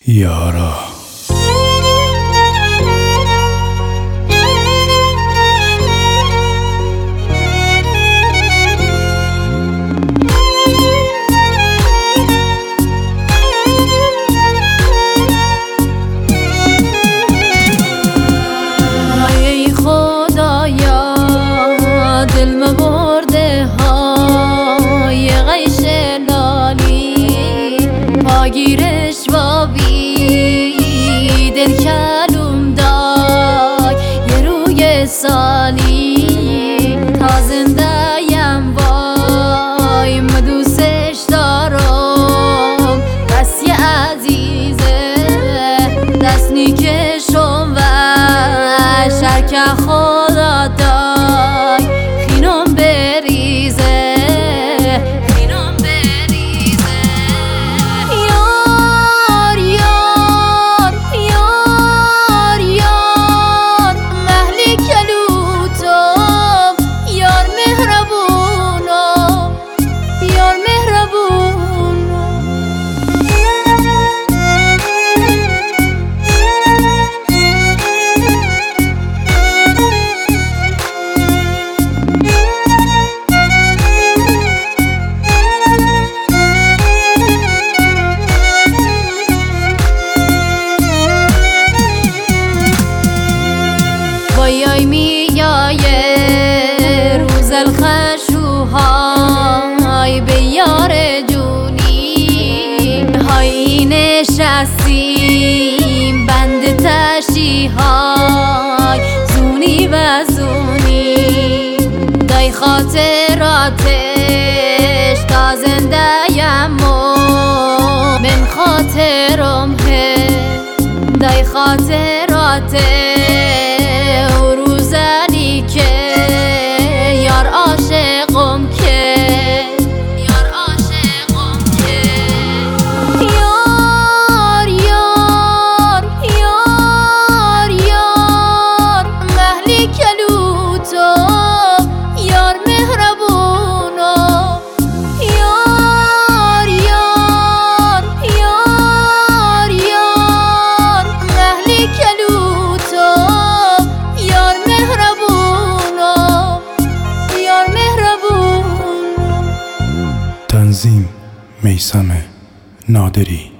یارا ای خدایا دل مبرده های قیش لالی پاگیرش بابی دل کلوم دای یه روی سالی تا زنده یم وای مدوسش دارم دست یه عزیزه دست نیکشم و شرکه خدا دای خینم بریزه خینم بریزه یار یار یار یار محلی کلوتم یار مهربونم یار مهربونم وای میایه روز الخشوهای به یار جونی های نشستیم بند تشیهای زونی و زونی دای خاطراتش تا زنده یم من خاطرم دای خاطراتش روزنی که یار عاشقم که یار عاشقم که یار یار یار یار محلی کلوتم یار مهربونم یار یار یار یار محلی کلوتم یار مهربونم یار مهربونم تنظیم میثم نادری.